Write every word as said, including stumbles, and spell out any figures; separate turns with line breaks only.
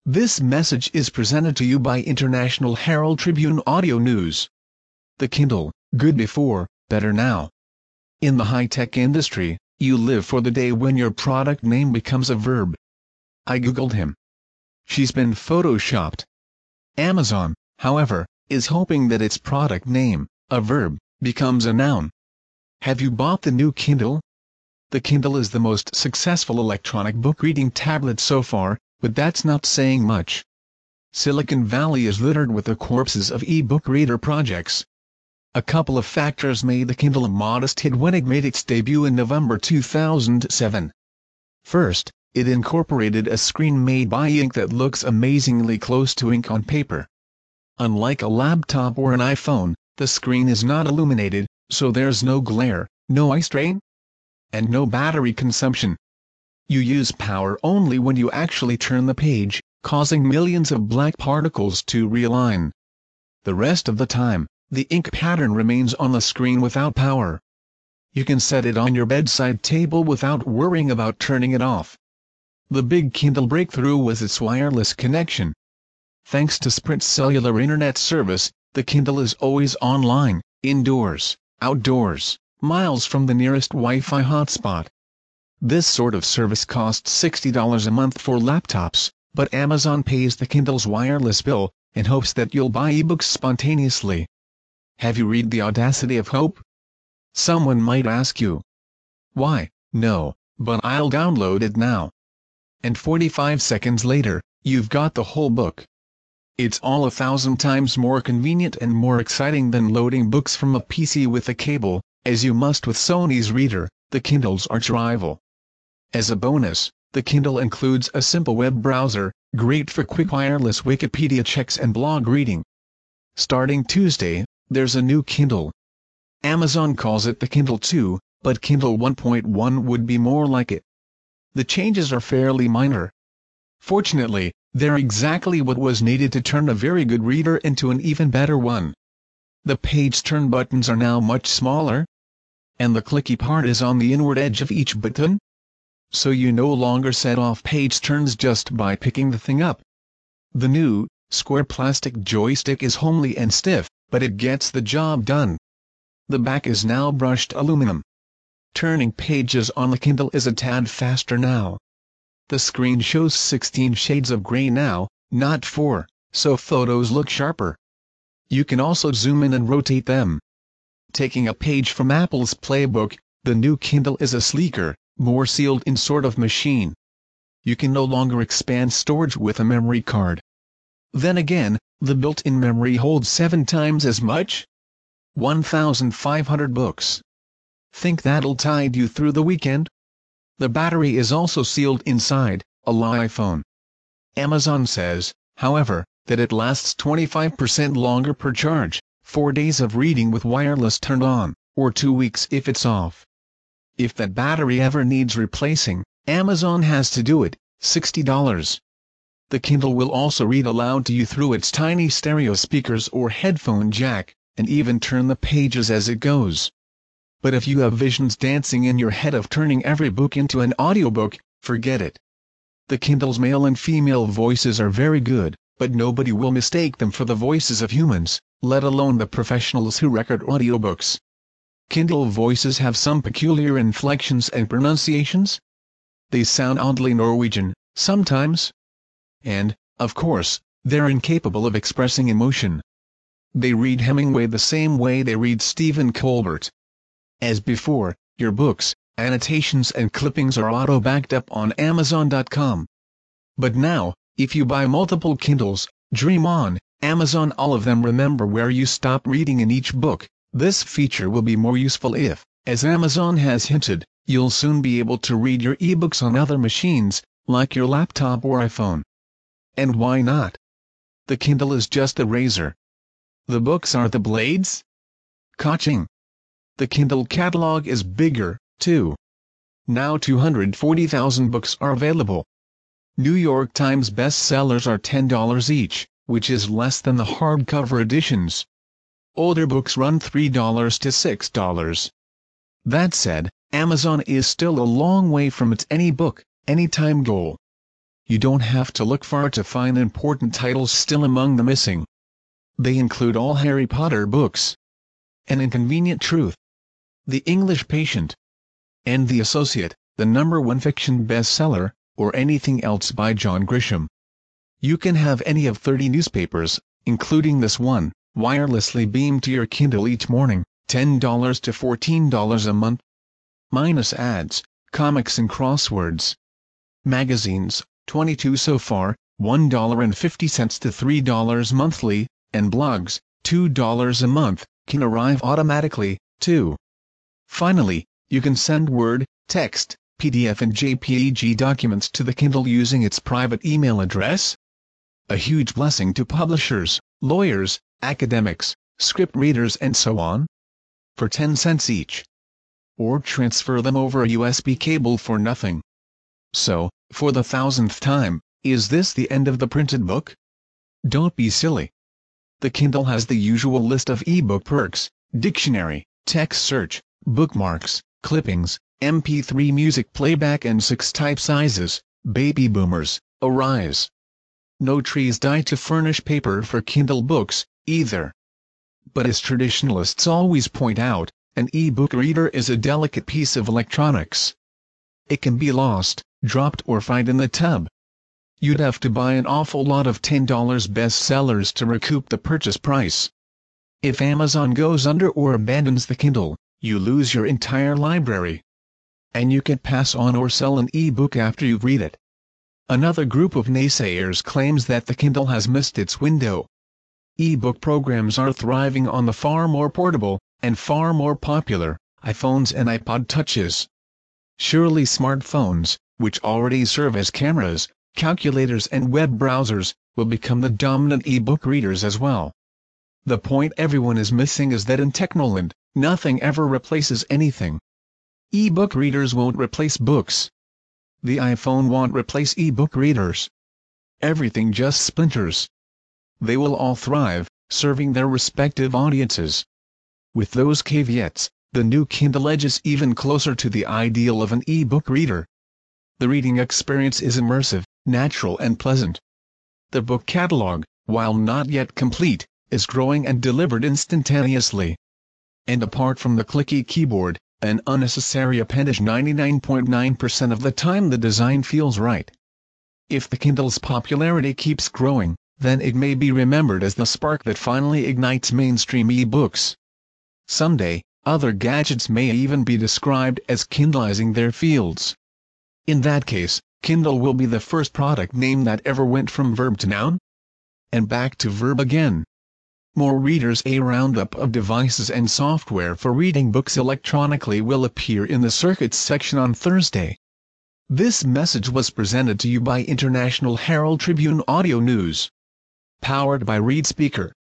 This message is presented to you by International Herald Tribune Audio News. The Kindle, good before, better now. In the high-tech industry, you live for the day when your product name becomes a verb. I googled him. She's been photoshopped. Amazon, however, is hoping that its product name, a verb, becomes a noun. Have you bought the new Kindle? The Kindle is the most successful electronic book reading tablet so far, but that's not saying much. Silicon Valley is littered with the corpses of e-book reader projects. A couple of factors made the Kindle a modest hit when it made its debut in November two thousand seven. First, it incorporated a screen made by ink that looks amazingly close to ink on paper. Unlike a laptop or an iPhone, the screen is not illuminated, so there's no glare, no eye strain, and no battery consumption. You use power only when you actually turn the page, causing millions of black particles to realign. The rest of the time, the ink pattern remains on the screen without power. You can set it on your bedside table without worrying about turning it off. The big Kindle breakthrough was its wireless connection. Thanks to Sprint's cellular internet service, the Kindle is always online, indoors, outdoors, miles from the nearest Wi-Fi hotspot. This sort of service costs sixty dollars a month for laptops, but Amazon pays the Kindle's wireless bill, in hopes that you'll buy ebooks spontaneously. Have you read The Audacity of Hope? Someone might ask you. Why, no, but I'll download it now. And forty-five seconds later, you've got the whole book. It's all a thousand times more convenient and more exciting than loading books from a P C with a cable, as you must with Sony's Reader, the Kindle's arch-rival. As a bonus, the Kindle includes a simple web browser, great for quick wireless Wikipedia checks and blog reading. Starting Tuesday, there's a new Kindle. Amazon calls it the Kindle two, but Kindle one point one would be more like it. The changes are fairly minor. Fortunately, they're exactly what was needed to turn a very good reader into an even better one. The page turn buttons are now much smaller, and the clicky part is on the inward edge of each button. So you no longer set off page turns just by picking the thing up. The new, square plastic joystick is homely and stiff, but it gets the job done. The back is now brushed aluminum. Turning pages on the Kindle is a tad faster now. The screen shows sixteen shades of gray now, not four, so photos look sharper. You can also zoom in and rotate them. Taking a page from Apple's Playbook, the new Kindle is a sleeker, more sealed-in sort of machine. You can no longer expand storage with a memory card. Then again, the built-in memory holds seven times as much? one thousand five hundred books. Think that'll tide you through the weekend? The battery is also sealed inside, a la iPhone. Amazon says, however, that it lasts twenty-five percent longer per charge, four days of reading with wireless turned on, or two weeks if it's off. If that battery ever needs replacing, Amazon has to do it, sixty dollars. The Kindle will also read aloud to you through its tiny stereo speakers or headphone jack, and even turn the pages as it goes. But if you have visions dancing in your head of turning every book into an audiobook, forget it. The Kindle's male and female voices are very good, but nobody will mistake them for the voices of humans, let alone the professionals who record audiobooks. Kindle voices have some peculiar inflections and pronunciations. They sound oddly Norwegian, sometimes. And, of course, they're incapable of expressing emotion. They read Hemingway the same way they read Stephen Colbert. As before, your books, annotations and clippings are auto-backed up on Amazon dot com. But now, if you buy multiple Kindles, dream on, Amazon all of them remember where you stop reading in each book. This feature will be more useful if, as Amazon has hinted, you'll soon be able to read your ebooks on other machines, like your laptop or iPhone. And why not? The Kindle is just a razor. The books are the blades? Ka-ching! The Kindle catalog is bigger, too. Now two hundred forty thousand books are available. New York Times bestsellers are ten dollars each, which is less than the hardcover editions. Older books run three dollars to six dollars. That said, Amazon is still a long way from its any book, anytime goal. you don't have to look far to find important titles still among the missing. They include all Harry Potter books, An Inconvenient Truth, The English Patient, and The Associate, the number one fiction bestseller, or anything else by John Grisham. You can have any of thirty newspapers, including this one, wirelessly beamed to your Kindle each morning, ten dollars to fourteen dollars a month. Minus ads, comics and crosswords. Magazines, twenty-two dollars so far, one dollar and fifty cents to three dollars monthly, and blogs, two dollars a month, can arrive automatically, too. Finally, you can send Word, text, P D F and J P E G documents to the Kindle using its private email address. A huge blessing to publishers, lawyers, academics, script readers and so on. For ten cents each. Or transfer them over a U S B cable for nothing. So, for the thousandth time, is this the end of the printed book? Don't be silly. The Kindle has the usual list of ebook perks: dictionary, text search, bookmarks, clippings, M P three music playback and six type sizes. Baby boomers, arise. No trees die to furnish paper for Kindle books, either. But as traditionalists always point out, an e-book reader is a delicate piece of electronics. It can be lost, dropped or fried in the tub. You'd have to buy an awful lot of ten dollar bestsellers to recoup the purchase price. If Amazon goes under or abandons the Kindle, you lose your entire library. And you can pass on or sell an e-book after you read it. Another group of naysayers claims that the Kindle has missed its window. E-book programs are thriving on the far more portable, and far more popular, iPhones and iPod Touches. Surely smartphones, which already serve as cameras, calculators and web browsers, will become the dominant e-book readers as well. The point everyone is missing is that in Technoland, nothing ever replaces anything. E-book readers won't replace books. The iPhone won't replace e-book readers. Everything just splinters. They will all thrive, serving their respective audiences. With those caveats, the new Kindle edges even closer to the ideal of an e-book reader. The reading experience is immersive, natural and pleasant. The book catalog, while not yet complete, is growing and delivered instantaneously. And apart from the clicky keyboard, an unnecessary appendage, ninety-nine point nine percent of the time the design feels right. If the Kindle's popularity keeps growing, then it may be remembered as the spark that finally ignites mainstream e-books. Someday, other gadgets may even be described as Kindleizing their fields. In that case, Kindle will be the first product name that ever went from verb to noun, and back to verb again. More readers. A roundup of devices and software for reading books electronically will appear in the Circuits section on Thursday. This message was presented to you by International Herald Tribune Audio News. Powered by ReadSpeaker.